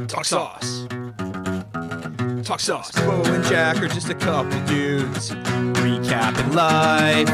Talk sauce. Talk sauce. Bo and Jack are just a couple dudes recapping life.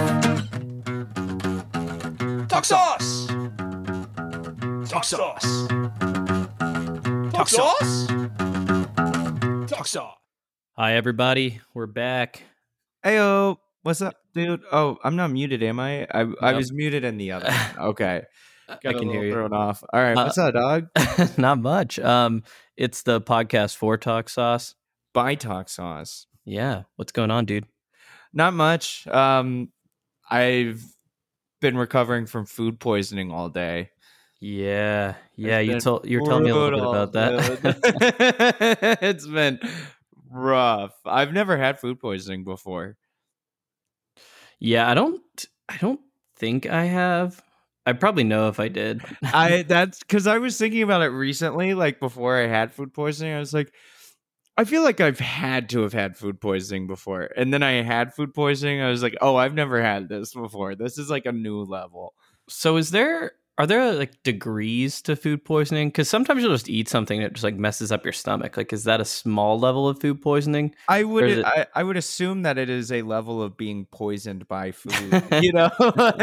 Talk sauce. Talk sauce. Talk sauce. Talk sauce. Hi, everybody. We're back. Heyo, what's up, dude? Oh, I'm not muted, am I? I was muted in the other one. Okay. I Got can a hear little you. thrown off. All right, what's up, dog? Not much. It's the podcast for Talk Sauce. By Talk Sauce. Yeah. What's going on, dude? Not much. I've been recovering from food poisoning all day. Yeah. Yeah. It's You're telling me a little bit brutal, about that. dude. It's been rough. I've never had food poisoning before. Yeah. I don't think I have. I probably know if I did. That's because I was thinking about it recently, like before I had food poisoning. I was like, I feel like I've had to have had food poisoning before. And then I had food poisoning. I was like, oh, I've never had this before. This is like a new level. So are there like degrees to food poisoning? Because sometimes you'll just eat something that just like messes up your stomach. Like, is that a small level of food poisoning? I Or is would it- I would assume that it is a level of being poisoned by food. You know,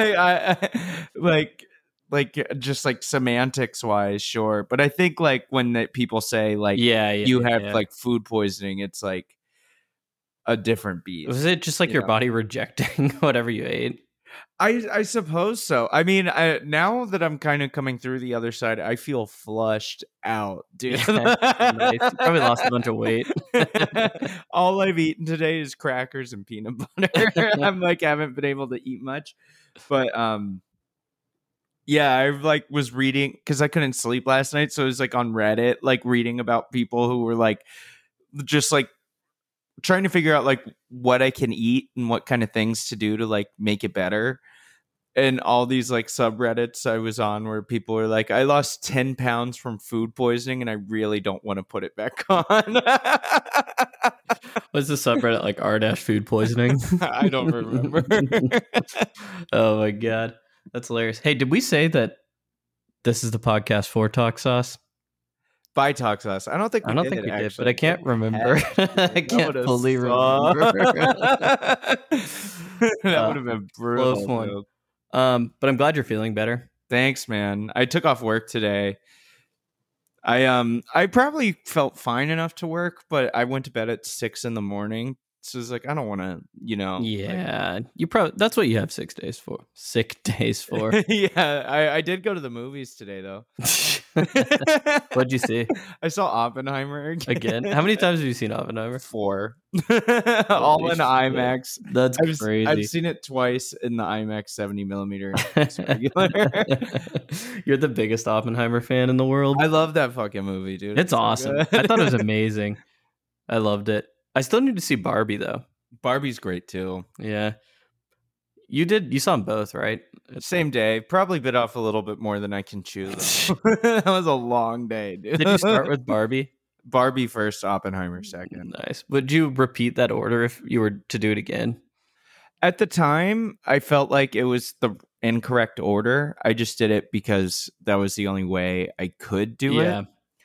like just like semantics wise, sure. But I think like when people say like yeah. you have yeah. like food poisoning, it's like a different beast. Was it just like you your know? body rejecting whatever you ate? I suppose so. I mean, now that I'm kind of coming through the other side, I feel flushed out, dude. Nice. You probably lost a bunch of weight. All I've eaten today is crackers and peanut butter. I'm like, haven't been able to eat much, but yeah, I like was reading because I couldn't sleep last night, so I was like on Reddit, like reading about people who were like, just like trying to figure out like what I can eat and what kind of things to do to like make it better. And all these like subreddits I was on where people were like, I lost 10 pounds from food poisoning and I really don't want to put it back on. What's the subreddit like r-food poisoning? I don't remember. Oh my god. That's hilarious. Hey, did we say that this is the podcast for Talk Sauce? By Talk Sauce. I don't think we did, did, but I can't remember. I That can't would've fully sucked. remember. That would have been brutal. Close one. Dude. But I'm glad you're feeling better. Thanks, man. I took off work today. I probably felt fine enough to work, but I went to bed at 6 a.m. So it's like I don't want to, Yeah, you probably that's what you have 6 days for. Sick days for. Yeah, I did go to the movies today though. What'd you see I saw Oppenheimer again? How many times have you seen Oppenheimer? 4. All Holy in shit. IMAX. That's crazy. I've seen it twice in the IMAX 70mm regular. You're the biggest Oppenheimer fan in the world. I love that fucking movie, dude. It's so awesome. good. I thought it was amazing. I loved it. I still need to see Barbie though. Barbie's great too. Yeah. You saw them both, right? Same day. Probably bit off a little bit more than I can chew. That was a long day, dude. Did you start with Barbie? Barbie first, Oppenheimer second? Nice. Would you repeat that order if you were to do it again? At the time, I felt like it was the incorrect order. I just did it because that was the only way I could do it.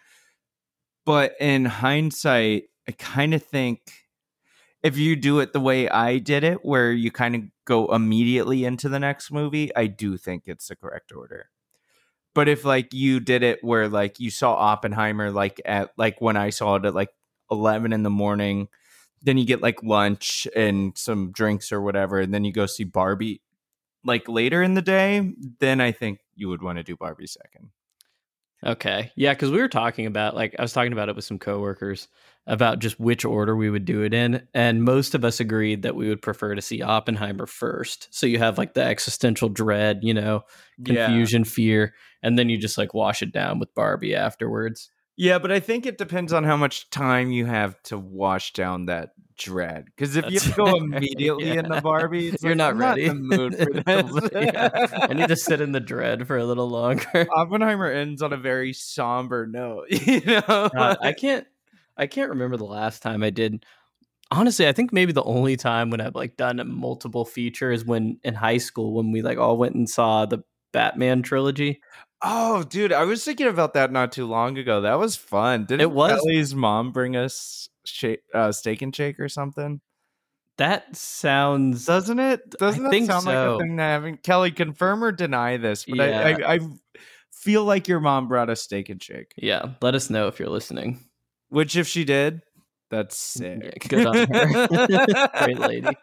But in hindsight, I kind of think if you do it the way I did it, where you kind of go immediately into the next movie, I do think it's the correct order. But if like you did it where like you saw Oppenheimer like at like when I saw it at like 11 a.m, then you get like lunch and some drinks or whatever, and then you go see Barbie like later in the day, then I think you would want to do Barbie second. Okay. Yeah, because we were talking about, like, I was talking about it with some coworkers about just which order we would do it in. And most of us agreed that we would prefer to see Oppenheimer first. So you have like the existential dread, confusion, fear, and then you just like wash it down with Barbie afterwards. Yeah, but I think it depends on how much time you have to wash down that dread. Because if you have to go immediately into Barbie, it's you're like, not I'm ready. Not in the mood for this. Yeah. I need to sit in the dread for a little longer. Oppenheimer ends on a very somber note. You know, I can't remember the last time I did. Honestly, I think maybe the only time when I've like done a multiple feature is when in high school when we like all went and saw the Batman trilogy. Oh, dude, I was thinking about that not too long ago. That was fun. Didn't It was. Kelly's mom bring us steak and shake or something? That sounds. Doesn't it? Doesn't I that think sound like a so. thing that having Kelly confirm or deny this? But Yeah. I feel like your mom brought us steak and shake. Yeah. Let us know if you're listening. Which, if she did, that's sick. Yeah, good on her. Great lady.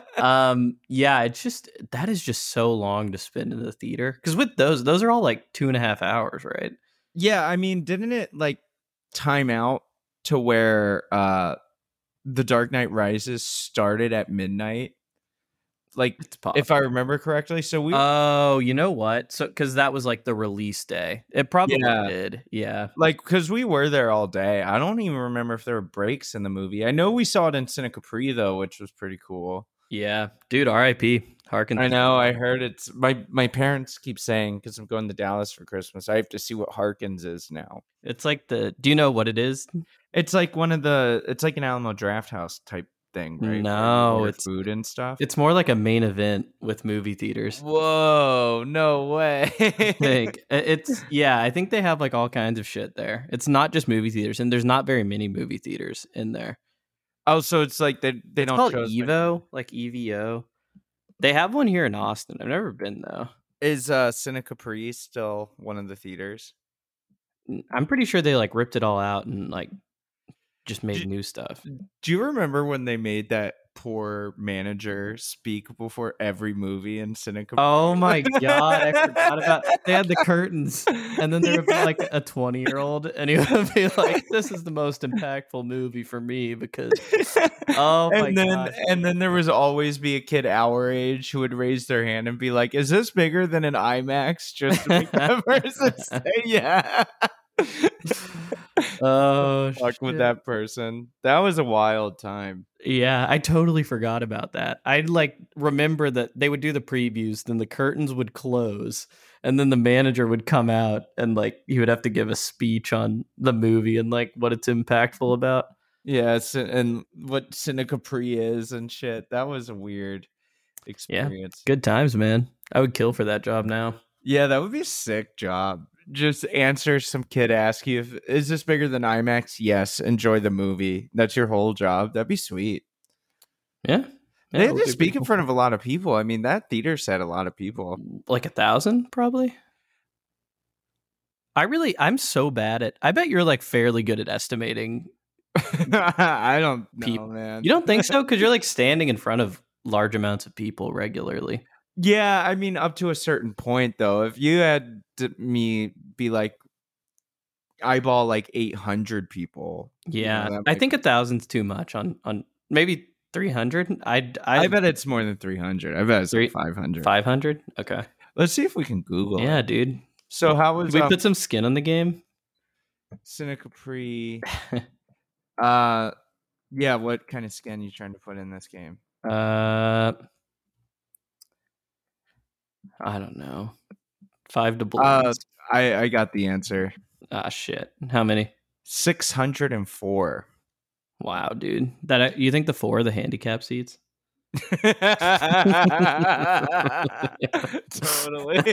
Yeah, it's just that is just so long to spend in the theater. Because with those are all like 2.5 hours, right? Yeah, I mean, didn't it like time out to where The Dark Knight Rises started at midnight? Like, if I remember correctly. So we Oh, you know what? So because that was like the release day. It probably did. Yeah. Like, because we were there all day. I don't even remember if there were breaks in the movie. I know we saw it in Cine Capri though, which was pretty cool. Yeah. Dude, R.I.P. Harkins. I know. I heard it's my parents keep saying, because I'm going to Dallas for Christmas, I have to see what Harkins is now. It's like do you know what it is? It's like it's like an Alamo Drafthouse type thing, right? No, it's food and stuff. It's more like a main event with movie theaters. Whoa, no way. I think I think they have like all kinds of shit there. It's not just movie theaters, and there's not very many movie theaters in there. Oh, so it's like they don't called Evo, like EVO. They have one here in Austin. I've never been though. Is Cine Capri still one of the theaters? I'm pretty sure they like ripped it all out and like just made new stuff. Do you remember when they made that poor manager speak before every movie in Cine Capri? Oh my god, I forgot about they had the curtains, and then there would be like a 20-year-old, and he would be like, "This is the most impactful movie for me because." Oh my god! And then there was always be a kid our age who would raise their hand and be like, "Is this bigger than an IMAX?" Just to make that person say yeah. Oh, fuck with that person. That was a wild time. Yeah, I totally forgot about that. I'd like remember that they would do the previews, then the curtains would close, and then the manager would come out and like he would have to give a speech on the movie and like what it's impactful about. Yeah, and what Cine Capri is and shit. That was a weird experience. Yeah, good times, man. I would kill for that job now. Yeah, that would be a sick job. Just answer some kid ask you if is this bigger than IMAX? Yes. Enjoy the movie. That's your whole job. That'd be sweet. Yeah. They had to speak in front of a lot of people. I mean, that theater said a lot of people. Like 1,000, probably. I'm so bad at. I bet you're like fairly good at estimating. I don't know, man. You don't think so? Because you're like standing in front of large amounts of people regularly. Yeah, I mean, up to a certain point, though. If you had me be like eyeball like 800 people, yeah, I think 1,000's too much. On maybe 300. I bet it's more than 300. I bet it's like 500. 500. Okay, let's see if we can Google. Yeah, dude. So how was we put some skin on the game? Cine Capri. Yeah. What kind of skin are you trying to put in this game? I don't know. 5 doubloons. I got the answer. Ah, shit. How many? 604. Wow, dude. You think the 4 are the handicap seats? Totally.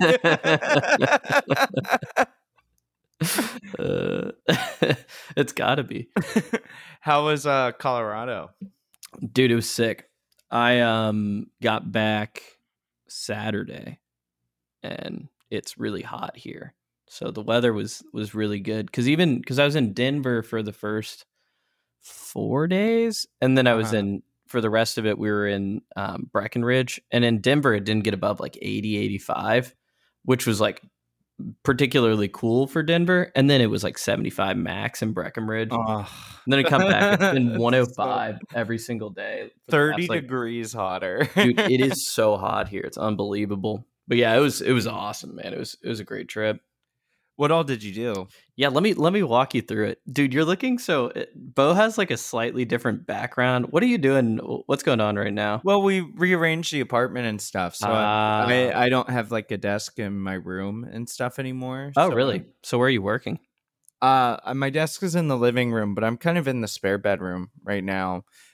It's gotta be. How was Colorado? Dude, it was sick. I got back Saturday and it's really hot here, so the weather was really good because I was in Denver for the first 4 days, and then I was in for the rest of it. We were in Breckenridge, and in Denver it didn't get above like 80-85, which was like particularly cool for Denver, and then it was like 75 max in Breckenridge. And then it come back, it's been 105 every single day, 30 degrees hotter. Dude, it is so hot here, it's unbelievable. But yeah, it was awesome, man. It was a great trip. What all did you do? Yeah, let me walk you through it. Dude, you're looking Bo has like a slightly different background. What are you doing? What's going on right now? Well, we rearranged the apartment and stuff. So I don't have like a desk in my room and stuff anymore. Oh, really? So where are you working? My desk is in the living room, but I'm kind of in the spare bedroom right now.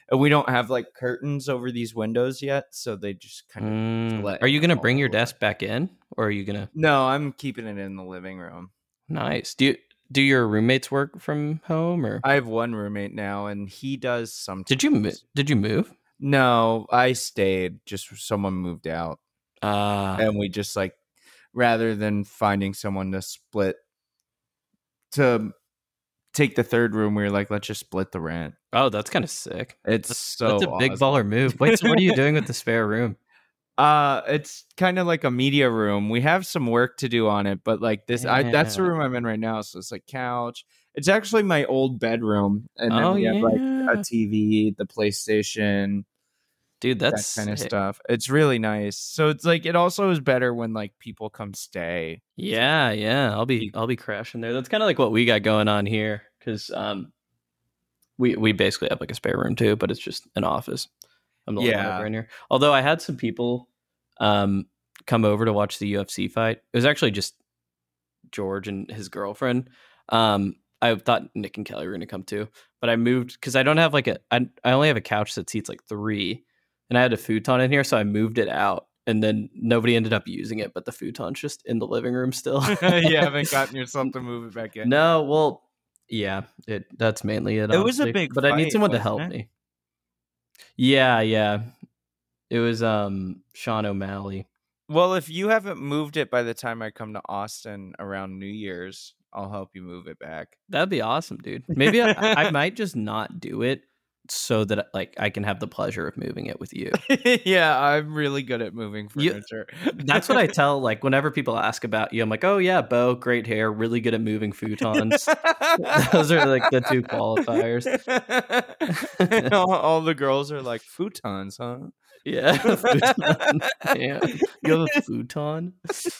And we don't have like curtains over these windows yet, so they just kind of Are you gonna bring your desk back in, or are you gonna? No, I'm keeping it in the living room. Nice. Do your roommates work from home, or? I have one roommate now, and he does sometimes. Did you move? No, I stayed. Just someone moved out, and we just like, rather than finding someone to split to take the third room, we were like, let's just split the rent. Oh, that's kind of sick. That's a big baller move. Wait, so what are you doing with the spare room? It's kind of like a media room. We have some work to do on it, but like this, that's the room I'm in right now. So it's like couch. It's actually my old bedroom, and then we have like a TV, the PlayStation. Dude, that's that kind of stuff. It's really nice. So it's like it also is better when like people come stay. Yeah. I'll be crashing there. That's kind of like what we got going on here, because we basically have like a spare room too, but it's just an office. I'm the only one over in here. Although I had some people come over to watch the UFC fight. It was actually just George and his girlfriend. I thought Nick and Kelly were going to come too, but I moved because I don't have like I only have a couch that seats like 3. And I had a futon in here, so I moved it out, and then nobody ended up using it, but the futon's just in the living room still. You haven't gotten yourself to move it back in? No, well, yeah, that's mainly it. It was a big but fight, I need someone to help me. Yeah. It was Sean O'Malley. Well, if you haven't moved it by the time I come to Austin around New Year's, I'll help you move it back. That'd be awesome, dude. Maybe I might just not do it, so that like I can have the pleasure of moving it with you. Yeah, I'm really good at moving furniture. That's what I tell, like, whenever people ask about you, I'm like, oh yeah, Bo, great hair, really good at moving futons. Those are like the 2 qualifiers. all the girls are like, futons, huh? Yeah. Futon. Yeah. You have a futon?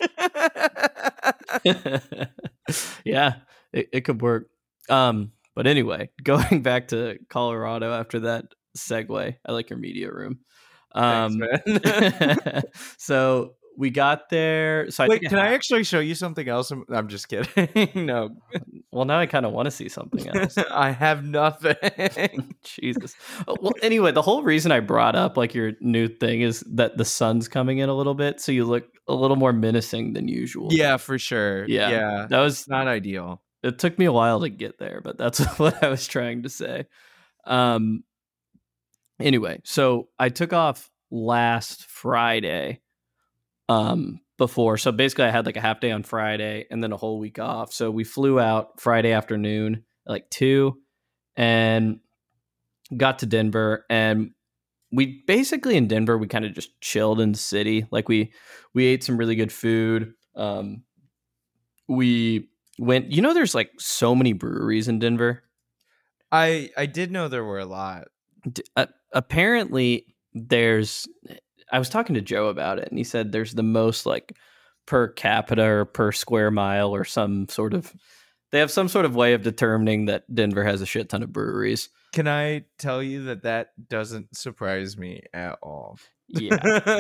Yeah, it could work. But anyway, going back to Colorado after that segue, I like your media room. Thanks, man. So we got there. So wait, can I actually show you something else? I'm just kidding. No. Well, now I kind of want to see something else. I have nothing. Jesus. Well, anyway, the whole reason I brought up like your new thing is that the sun's coming in a little bit, so you look a little more menacing than usual. Yeah, for sure. Yeah. That was not ideal. It took me a while to get there, but that's what I was trying to say. Anyway, so I took off last Friday before. So basically I had like a half day on Friday and then a whole week off. So we flew out Friday afternoon at like 2 and got to Denver. And we basically in Denver, we kind of just chilled in the city. Like we ate some really good food. We went, there's like so many breweries in Denver. I did know there were a lot. Apparently I was talking to Joe about it, and he said there's the most like per capita or per square mile or they have some sort of way of determining that Denver has a shit ton of breweries. Can I tell you that doesn't surprise me at all? Yeah.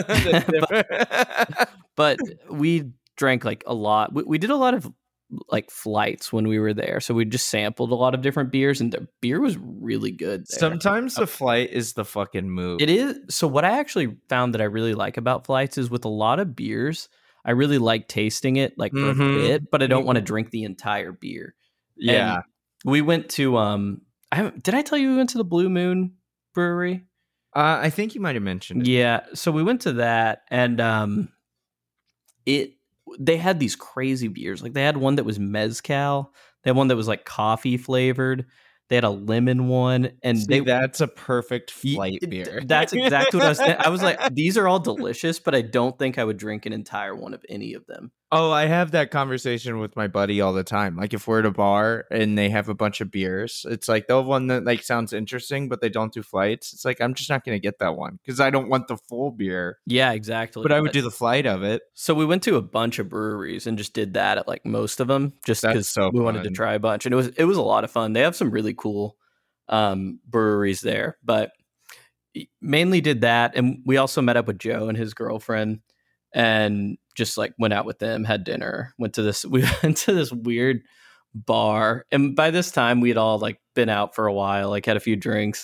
but we drank like a lot. We did a lot of like flights when we were there, so we just sampled a lot of different beers, and the beer was really good there. Sometimes the flight is the fucking move. It is. So what I actually found that I really like about flights is with a lot of beers, I really like tasting it like for a bit, but I don't want to drink the entire beer. Yeah. And we went to did I tell you we went to the Blue Moon Brewery? I think you might have mentioned it. Yeah, so we went to that, and they had these crazy beers. Like they had one that was mezcal. They had one that was like coffee flavored. They had a lemon one, and that's a perfect flight beer. That's exactly what I was saying. I was like, these are all delicious, but I don't think I would drink an entire one of any of them. Oh, I have that conversation with my buddy all the time. Like if we're at a bar and they have a bunch of beers, it's like the one that like sounds interesting, but they don't do flights. It's like, I'm just not going to get that one because I don't want the full beer. Yeah, exactly. But I would do the flight of it. So we went to a bunch of breweries and just did that at like most of them, just because we wanted to try a bunch. And it was a lot of fun. They have some really cool breweries there, but mainly did that. And we also met up with Joe and his girlfriend and just like went out with them, had dinner, we went to this weird bar. And by this time we had all like been out for a while, like had a few drinks.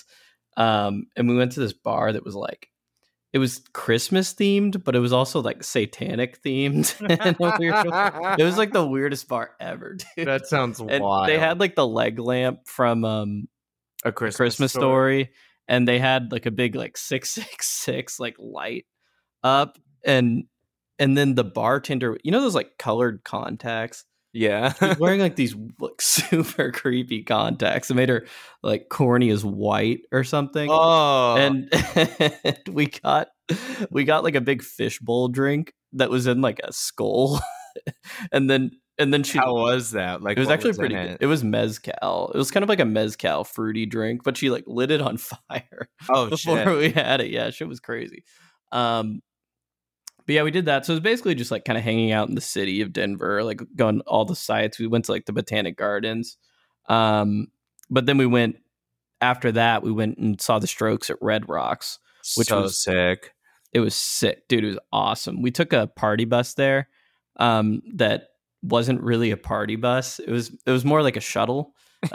And we went to this bar that was like, it was Christmas themed, but it was also like satanic themed. It was like the weirdest bar ever, dude. That sounds wild. They had like the leg lamp from A Christmas Story, and they had like a big like 666 like light up, and then the bartender, you know those like colored contacts? Yeah. She was wearing like these like super creepy contacts that made her like corny as white or something. Oh. And we got like a big fishbowl drink that was in like a skull. and then she, how was that? Like, it was actually pretty good. It was mezcal. It was kind of like a mezcal fruity drink, but she like lit it on fire before we had it. Yeah, shit was crazy. But yeah, we did that. So it was basically just like kind of hanging out in the city of Denver, like going all the sites. We went to like the Botanic Gardens. But then after that, we went and saw the Strokes at Red Rocks, which was sick. It was sick, dude. It was awesome. We took a party bus there that wasn't really a party bus. It was more like a shuttle.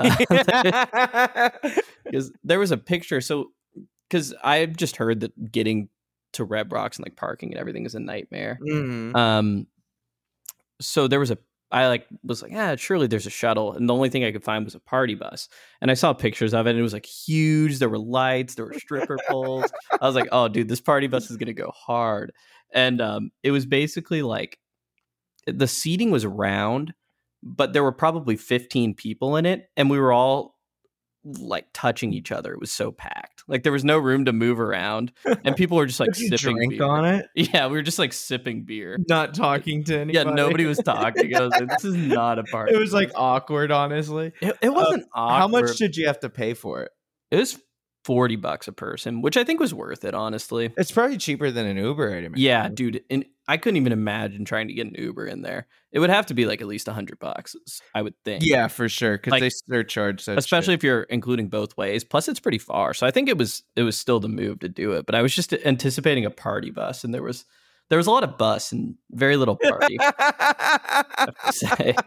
Because there was a picture. So, because I've just heard that getting to Red Rocks and like parking and everything is a nightmare. Mm-hmm. So there was I was like, surely there's a shuttle, and the only thing I could find was a party bus, and I saw pictures of it, and it was like huge. There were lights, there were stripper poles. I was like, oh, dude, this party bus is gonna go hard. And it was basically like the seating was round, but there were probably 15 people in it, and we were all like touching each other. It was so packed. Like there was no room to move around, and people were just like sipping beer on it. Yeah, we were just like sipping beer, not talking to anybody. Yeah, nobody was talking. I was like, this is not a party. It was like awkward, honestly. It wasn't awkward. How much did you have to pay for it? It was $40 a person, which I think was worth it, honestly. It's probably cheaper than an Uber, I'd imagine. Yeah, dude. And I couldn't even imagine trying to get an Uber in there. It would have to be like at least $100, I would think. Yeah, for sure, because like, they surcharge that, especially if you're including both ways. Plus, it's pretty far, so I think it was still the move to do it. But I was just anticipating a party bus, and there was a lot of bus and very little party. I have to say.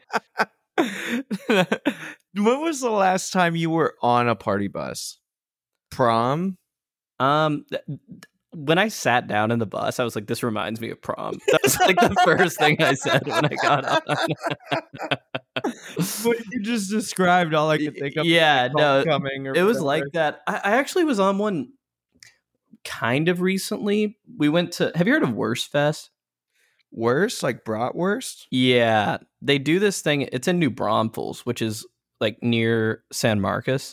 When was the last time you were on a party bus? Prom? When I sat down in the bus, I was like, this reminds me of prom. That was like the first thing I said when I got on. What you just described, all I could think of. Yeah, no, it was like that. I actually was on one kind of recently. We went to, have you heard of Wurst Fest? Wurst? Like bratwurst? Yeah, they do this thing. It's in New Braunfels, which is like near San Marcos.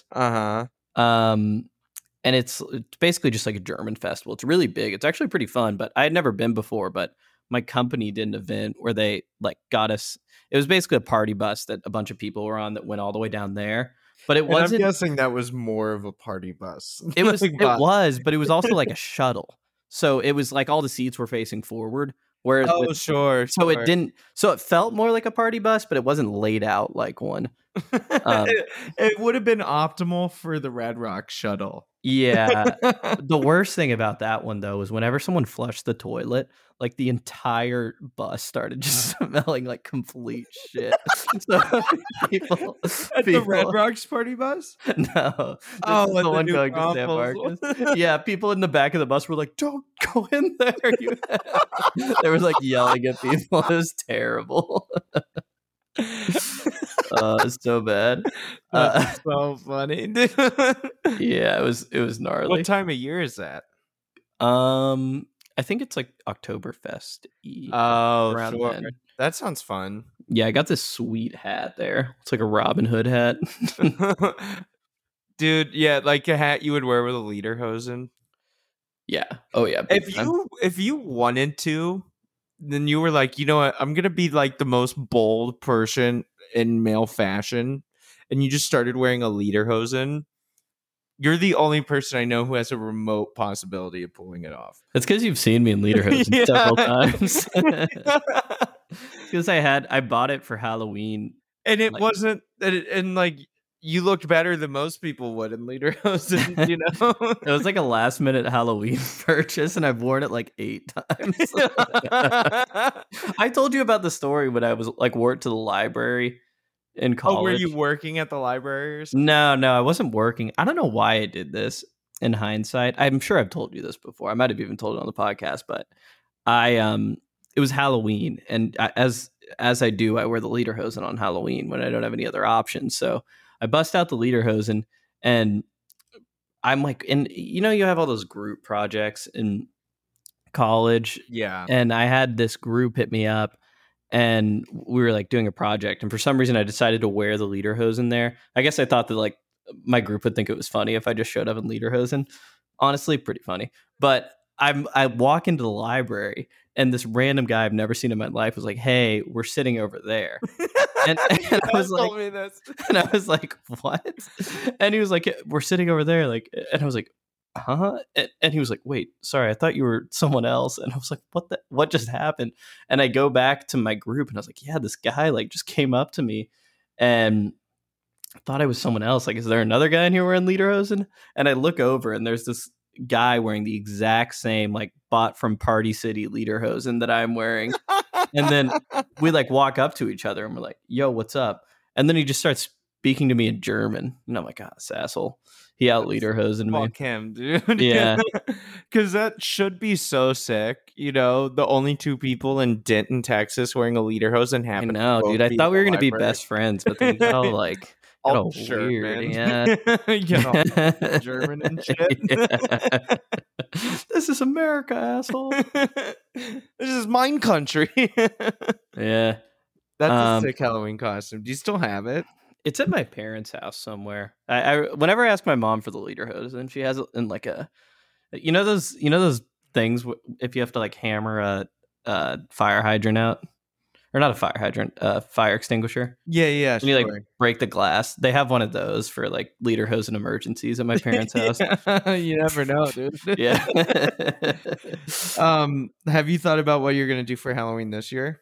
And it's basically just like a German festival. It's really big. It's actually pretty fun, but I had never been before. But my company did an event where they like got us. It was basically a party bus that a bunch of people were on that went all the way down there. But it wasn't. I'm guessing that was more of a party bus. It was. It was, but it was also like a shuttle. So it was like all the seats were facing forward. Whereas sure. So it didn't. So it felt more like a party bus, but it wasn't laid out like one. It would have been optimal for the Red Rock shuttle. Yeah. The worst thing about that one, though, is whenever someone flushed the toilet, like the entire bus started just smelling like complete shit. So people at the Red Rocks party bus? No. The one going to San Marcos. Yeah, people in the back of the bus were like, don't go in there. They were like yelling at people. It was terrible. It's so bad. That's so funny. Yeah, it was gnarly. What time of year is that? I think it's like Oktoberfest. Oh, sure. Then. That sounds fun. Yeah, I got this sweet hat there. It's like a Robin Hood hat. Dude, yeah, like a hat you would wear with a lederhosen. Yeah. Oh yeah. If you wanted to, then you were like, you know what, I'm gonna be like the most bold person in male fashion, and you just started wearing a lederhosen. You're the only person I know who has a remote possibility of pulling it off. It's because you've seen me in lederhosen several times. Because I bought it for Halloween, and it wasn't, and like you looked better than most people would in lederhosen. You know, it was like a last minute Halloween purchase, and I've worn it like 8 times. I told you about the story when I was like wore it to the library in college. Oh, were you working at the library or something? No, I wasn't working. I don't know why I did this. in hindsight, I'm sure I've told you this before. I might have even told it on the podcast, but it was Halloween, and as I do, I wear the lederhosen on Halloween when I don't have any other options. So I bust out the lederhosen, and I'm like, and you have all those group projects in college, Yeah, and I had this group hit me up, and we were like doing a project, and for some reason I decided to wear the lederhosen there. I guess I thought that like my group would think it was funny if I just showed up in lederhosen. Honestly, pretty funny. But I walk into the library, and this random guy I've never seen in my life was like, "Hey, we're sitting over there," and I was like, and I was like, "What?" And he was like, "We're sitting over there," like, and I was like, "Huh?" And he was like, "Wait, sorry, I thought you were someone else." And I was like, what just happened? And I go back to my group, and I was like, "Yeah, this guy like just came up to me and I thought I was someone else. Like, is there another guy in here wearing lederhosen?" And I look over, and there's this guy wearing the exact same, like, bought from Party City lederhosen that I'm wearing. And then we like walk up to each other, and we're like, "Yo, what's up?" And then he just starts speaking to me in German. And I'm like, "Ah, this asshole. He out lederhosen me." Fuck him, dude. Yeah. Because that should be so sick. The only two people in Denton, Texas wearing a lederhosen I happen. know, dude. I thought we were going to be best friends, but then we got all like, all weird. man. Yeah. all German and shit. Yeah. This is America, asshole. This is mine country. Yeah. That's a sick Halloween costume. Do you still have it? It's at my parents' house somewhere. I whenever I ask my mom for the lederhosen, she has it in like a, those things if you have to like hammer a fire hydrant out, or not a fire hydrant, fire extinguisher. Yeah, and you like break the glass. They have one of those for like lederhosen emergencies at my parents' house. You never know, dude. Yeah. Have you thought about what you're gonna do for Halloween this year?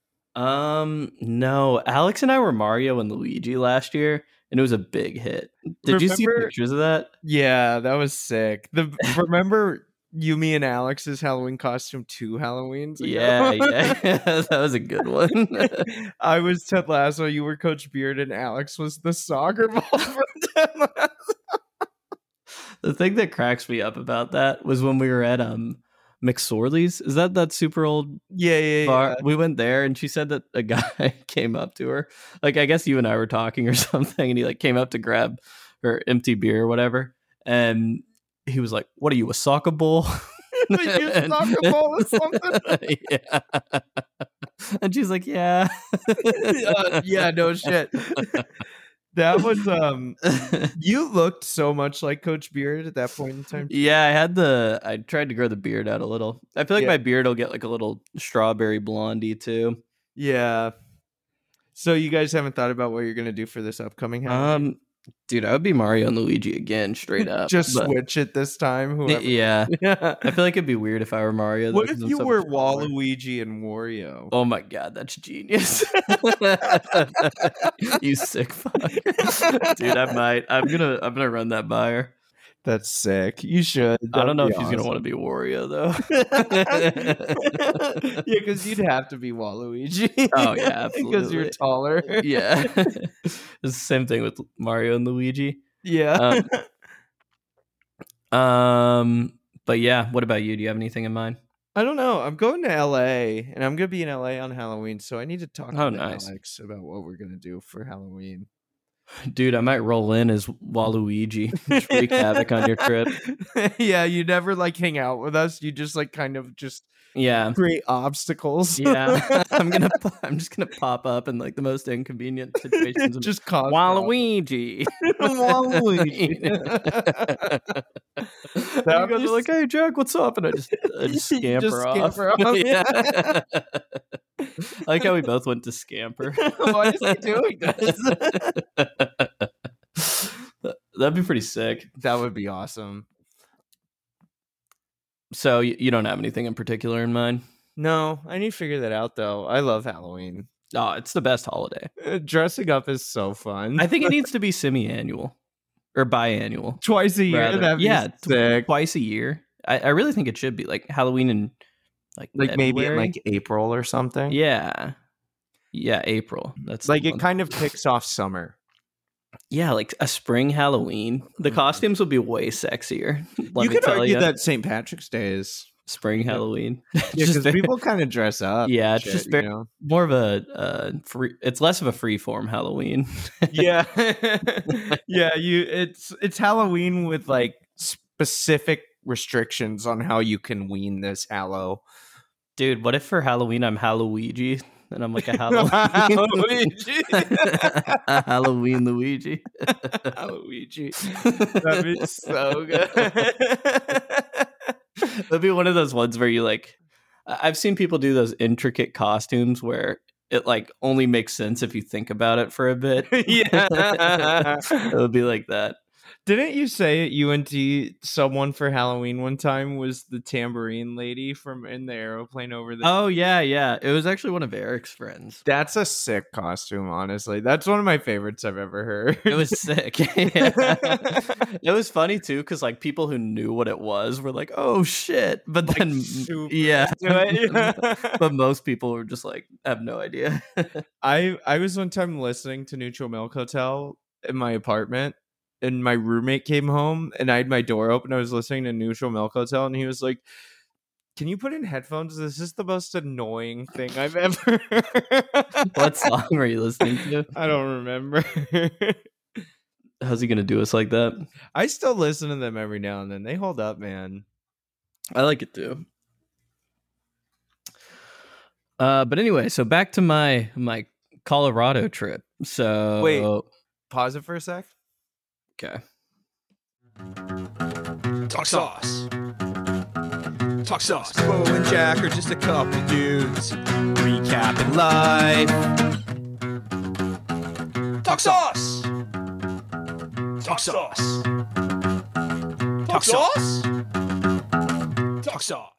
No. Alex and I were Mario and Luigi last year, and it was a big hit. Did you see pictures of that? Yeah, that was sick. Remember you, me, and Alex's Halloween costume 2 Halloweens ago? Yeah. That was a good one. I was Ted Lasso, you were Coach Beard, and Alex was the soccer ball from Ted Lasso. The thing that cracks me up about that was when we were at McSorley's. Is that super old bar? Yeah. We went there, and she said that a guy came up to her. Like, I guess you and I were talking or something, and he like came up to grab her empty beer or whatever, and he was like, "What are you, a soccer ball?" Soccer ball or something? Yeah. And she's like, "Yeah." Yeah, no shit. That was you looked so much like Coach Beard at that point in time. Yeah, I tried to grow the beard out a little. I feel like my beard will get like a little strawberry blondie too. Yeah. So you guys haven't thought about what you're gonna do for this upcoming Halloween? Dude, I would be Mario and Luigi again, straight up. Just switch it this time. Whoever. Yeah. I feel like it'd be weird if I were Mario. What if you were Waluigi and Wario? Oh my god, that's genius. You sick fuck. Dude, I might. I'm gonna run that by her. That's sick. You should. I don't know if she's gonna want to be Wario though. Yeah, because you'd have to be Waluigi. Oh yeah, absolutely. Because you're taller. Yeah. It's the same thing with Mario and Luigi. Yeah. But yeah, what about you? Do you have anything in mind? I don't know. I'm going to LA, and I'm gonna be in LA on Halloween, so I need to talk to Alex about what we're gonna do for Halloween. Dude, I might roll in as Waluigi. Just wreak havoc on your trip. Yeah, you never like hang out with us. You just like kind of just create obstacles. Yeah, I'm just gonna pop up in like the most inconvenient situations. Just cause Waluigi. Waluigi. You guys are like, "Hey, Jack, what's up?" And I just scamper off. Yeah. I like how we both went to scamper. Why is he doing this? That'd be pretty sick. That would be awesome. So you don't have anything in particular in mind? No, I need to figure that out though. I love Halloween. Oh, it's the best holiday. Dressing up is so fun. I think it needs to be semi-annual or biannual. Twice a year. Yeah, twice a year. I really think it should be like Halloween and like maybe in like April or something. Yeah, April. That's like it kind of kicks off summer. Yeah, like a spring Halloween. The costumes would be way sexier. You could argue that St. Patrick's Day is spring Halloween. Yeah, because people kind of dress up. Yeah, it's just very, more of a free. It's less of a free form Halloween. Yeah, yeah. It's Halloween with like specific restrictions on how you can wean this Hallow. Dude, what if for Halloween I'm Halloweegi and I'm like a Halloween a Halloween Luigi? Luigi. That'd be so good. That'd be one of those ones where you like. I've seen people do those intricate costumes where it like only makes sense if you think about it for a bit. Yeah, it would be like that. Didn't you say at UNT someone for Halloween one time was the tambourine lady from In the Aeroplane Over the... Oh, yeah. It was actually one of Eric's friends. That's a sick costume, honestly. That's one of my favorites I've ever heard. It was sick. It was funny, too, because like people who knew what it was were like, oh, shit. But then, yeah. But most people were just like, have no idea. I was one time listening to Neutral Milk Hotel in my apartment. And my roommate came home and I had my door open. I was listening to Neutral Milk Hotel and he was like, can you put in headphones? This is the most annoying thing I've ever heard. What song were you listening to? I don't remember. How's he going to do us like that? I still listen to them every now and then. They hold up, man. I like it too. But anyway, so back to my Colorado trip. So wait, pause it for a sec. Okay. Talk sauce. Talk sauce. Bo and Jack are just a couple dudes recapping life. Talk sauce. Talk sauce. Talk sauce. Talk sauce.